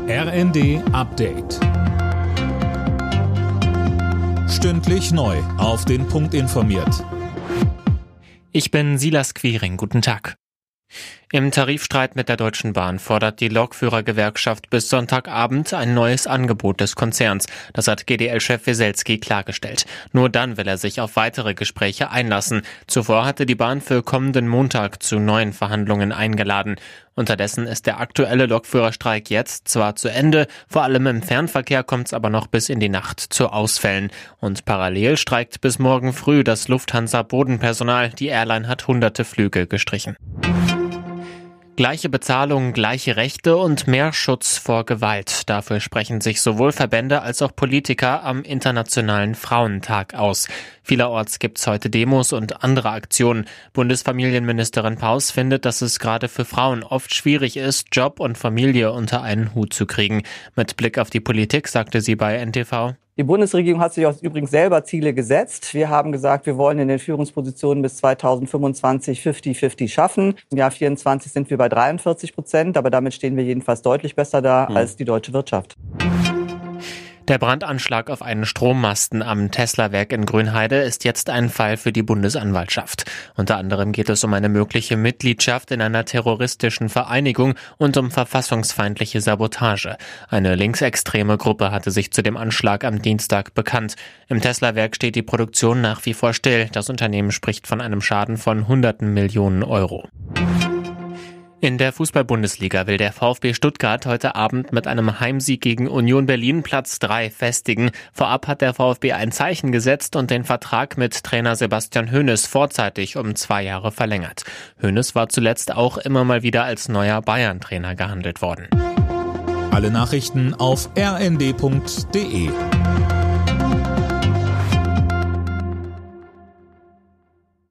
RND Update. Stündlich neu auf den Punkt informiert. Ich bin Silas Quiring. Guten Tag. Im Tarifstreit mit der Deutschen Bahn fordert die Lokführergewerkschaft bis Sonntagabend ein neues Angebot des Konzerns. Das hat GDL-Chef Weselski klargestellt. Nur dann will er sich auf weitere Gespräche einlassen. Zuvor hatte die Bahn für kommenden Montag zu neuen Verhandlungen eingeladen. Unterdessen ist der aktuelle Lokführerstreik jetzt zwar zu Ende, vor allem im Fernverkehr kommt es aber noch bis in die Nacht zu Ausfällen. Und parallel streikt bis morgen früh das Lufthansa-Bodenpersonal. Die Airline hat hunderte Flüge gestrichen. Gleiche Bezahlung, gleiche Rechte und mehr Schutz vor Gewalt. Dafür sprechen sich sowohl Verbände als auch Politiker am Internationalen Frauentag aus. Vielerorts gibt's heute Demos und andere Aktionen. Bundesfamilienministerin Paus findet, dass es gerade für Frauen oft schwierig ist, Job und Familie unter einen Hut zu kriegen. Mit Blick auf die Politik sagte sie bei NTV: Die Bundesregierung hat sich auch übrigens selber Ziele gesetzt. Wir haben gesagt, wir wollen in den Führungspositionen bis 2025 50-50 schaffen. Im Jahr 2024 sind wir bei 43%, aber damit stehen wir jedenfalls deutlich besser da als die deutsche Wirtschaft. Der Brandanschlag auf einen Strommasten am Tesla-Werk in Grünheide ist jetzt ein Fall für die Bundesanwaltschaft. Unter anderem geht es um eine mögliche Mitgliedschaft in einer terroristischen Vereinigung und um verfassungsfeindliche Sabotage. Eine linksextreme Gruppe hatte sich zu dem Anschlag am Dienstag bekannt. Im Tesla-Werk steht die Produktion nach wie vor still. Das Unternehmen spricht von einem Schaden von Hunderten Millionen Euro. In der Fußball-Bundesliga will der VfB Stuttgart heute Abend mit einem Heimsieg gegen Union Berlin Platz 3 festigen. Vorab hat der VfB ein Zeichen gesetzt und den Vertrag mit Trainer Sebastian Hoeneß vorzeitig um 2 Jahre verlängert. Hoeneß war zuletzt auch immer mal wieder als neuer Bayern-Trainer gehandelt worden. Alle Nachrichten auf rnd.de.